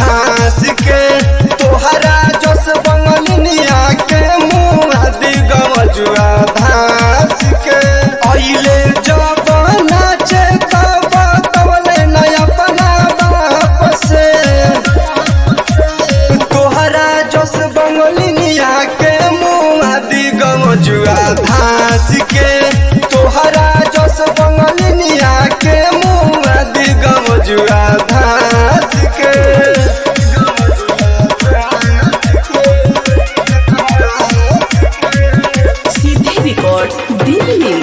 धास के तोहरा जस बंगलिनिया के मुँह दी गमजुआ धास के अइले जब नाचे तब तवले नया अपना बाप से तोहरा जस बंगलिनिया के मुँह दी गमजुआ धास के तोहरा जस बंगलिनिया के मुँह दी गमजुआ धास के सीधे record Delhi.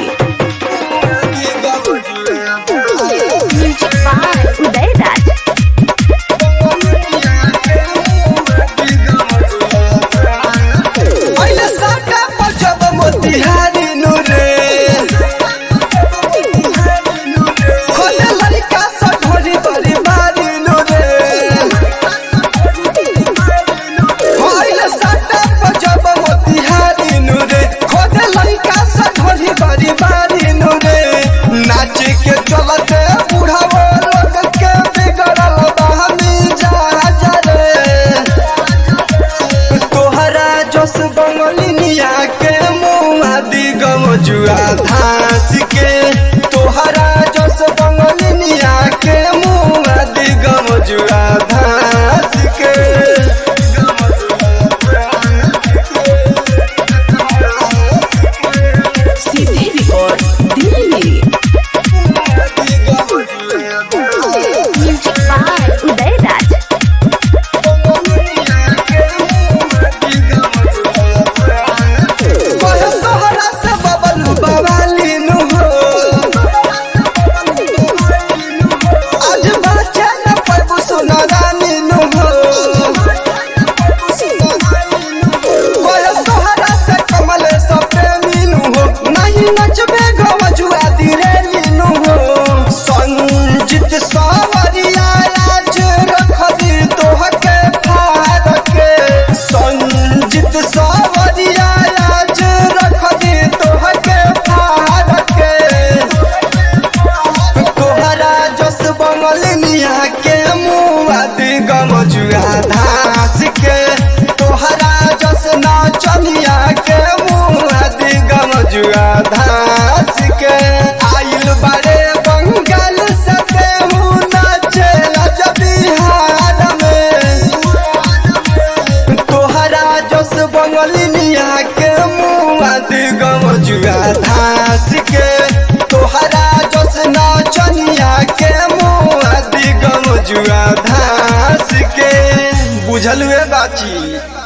Music by Uday Raj. अइले साका पर जब मोतिहारी नु रे खोले लड़का सा ढोरी बड़ी बारी नु रे अइले साका पर जब मोतिहारी नु रे खोले लड़का सा ढोरी बड़ी बारी नु रे नाच के चलते बुढ़ावो लोग के बिगड़ल बहनी जा रे तोहरा जस बंगलिनिया के मुँह दी गमजुआ धास के तोहरा जस बंगलिनिया के मुँह दी गमजुआ धास के सीधे record Delhi. Music by Uday Raj. कहे तोहरा से बबलू बवाली नु हो आज बच्चे न पैबू सुना रानी नु हो कहे तोहरा से कमल सब प्रेमी नु हो नहीं नचबे गमजुआ दिरेली नु हो संजित सावरिया आज रख दी तोहके फाड़ के संजित सावरिया आज रख दी तोहके फाड़ के तोहरा जस बंगलिनिया के मुँह दी गमजुआ धास के तोहरा जस नाचनिया के मुँह दी गमजुआ धास के आइल बारे बंगाल से देहू नाचे लज बिहार में तोहरा जस बंगलिनिया के मुँह दी गमजुआ धास के तोहरा जस नाचनिया के मुँह दी गमजुआ धास के बुझलुए बाची।